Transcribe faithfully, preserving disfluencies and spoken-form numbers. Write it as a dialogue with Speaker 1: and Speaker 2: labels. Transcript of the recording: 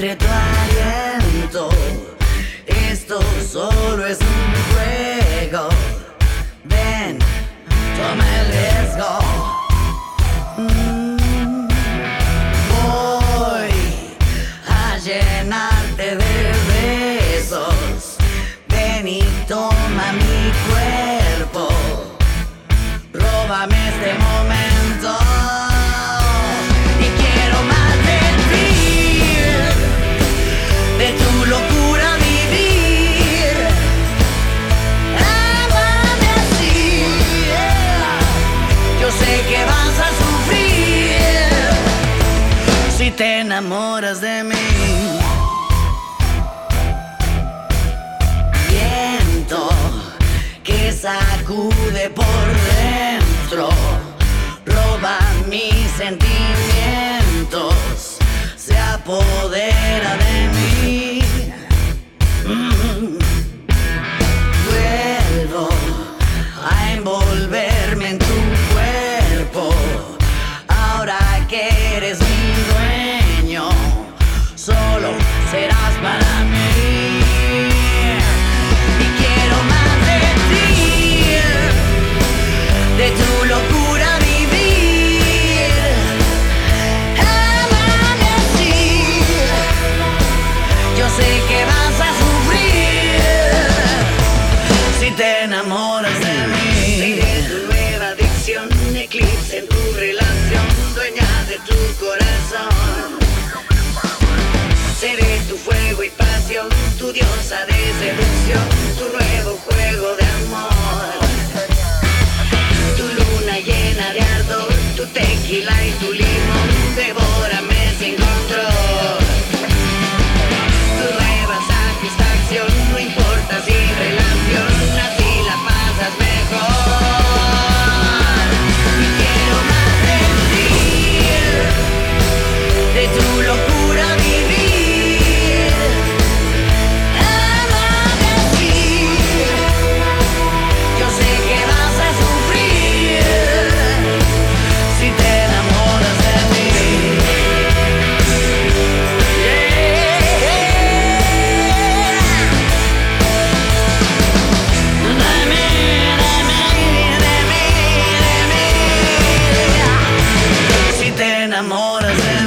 Speaker 1: entre tu aliento. Esto solo es un juego. Ven, toma el riesgo. Mm, voy a llenarte de besos. Ven y toma mi cuerpo. Róbame este momento. Y quiero más de ti, de tu locura vivir. Ámame así, yeah. Yo sé que vas a sufrir si te enamoras de mí. Viento que sacude por dentro, roba mis sentimientos, se apodera de mí. Mm. Vuelvo a envolverme en tu cuerpo, ahora que eres mi dueño, solo serás para mí. Y quiero más de ti, de tu locura vivir. Ámame así, yo sé que vas a sufrir si te enamoras de mí. Seré tu nueva adicción, eclipse en tu relación, dueña de tu corazón. Seré tu fuego y pasión, tu diosa de seducción, tu nuevo juego de amor. Tu luna llena de ardor, tu tequila y tu limón, devórame sin control. Tu nueva satisfacción, no importa si relación, así la pasas mejor. Y quiero más de ti, de tu locura vivir. Ámame así, yo sé que vas a sufrir si te enamoras de mí. Yeah. De mí, de mí, de mí, de mí. Si te enamoras de mí.